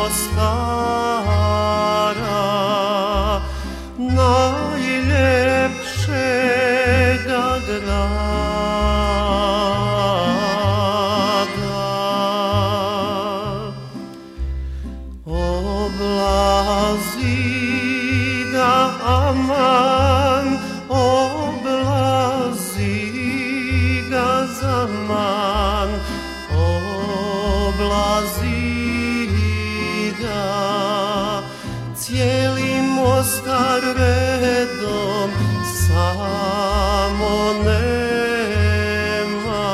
Mostara, najljepšega grada. Oblazi ga aman, oblazi ga zaman, oblazi ga cijeli Mostar redom, samo nema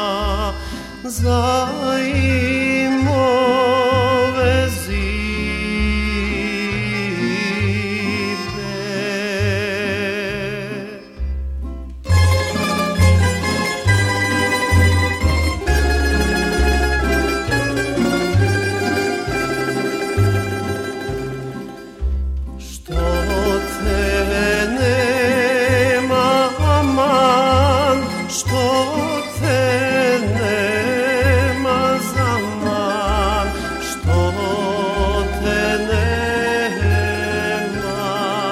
zajmove zibe. Što te nema aman, što te nema zaman, što te nema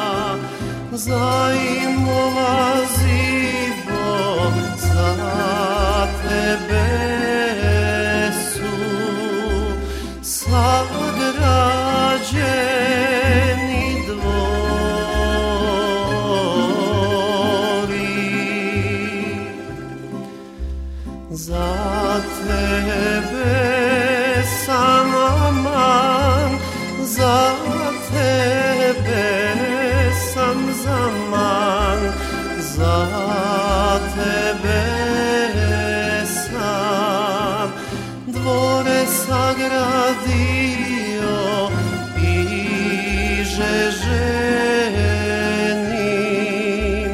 zajmova zibo, za tebe su sagrađeni dvori. Za tebe sam aman, za tebe sam zaman, za tebe sam dvore sagradio i žeženim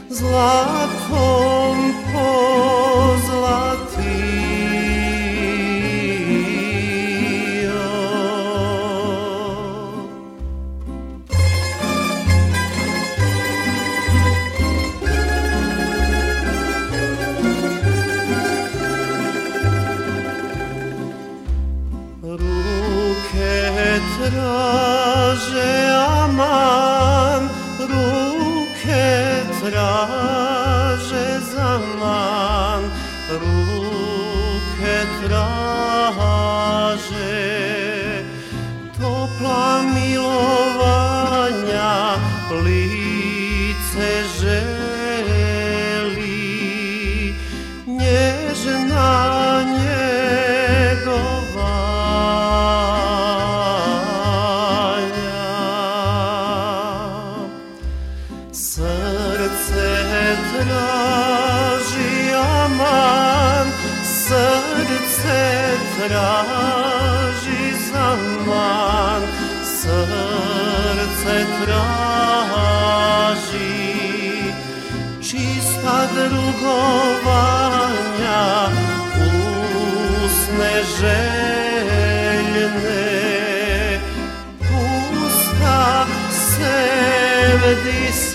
zlatom pozlatio. Ruke traže aman, ruke traže zaman, ruke traže topla milovanja, lice želi nježna njegovanja. Srce traži aman, srce traži zaman, srce traži čista drugovanja, usne željne, usta sevdi